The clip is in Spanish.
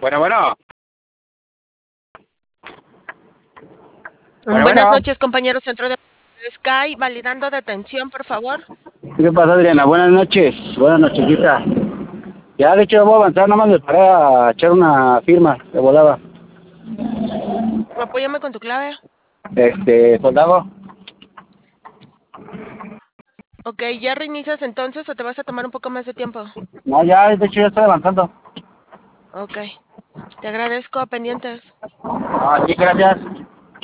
Bueno, bueno. Buenas Bueno. noches, compañero Centro de Sky, validando detención, por favor. ¿Qué pasa, Adriana? Buenas noches. Buenas nochecita. Ya, de hecho, ya voy a avanzar. Nada más me paré a echar una firma de volada. Apóyame con tu clave. Soldado. Ok, ¿ya reinicias entonces o te vas a tomar un poco más de tiempo? No, ya, de hecho, ya estoy avanzando. Ok, te agradezco, pendientes. Ah, sí, gracias.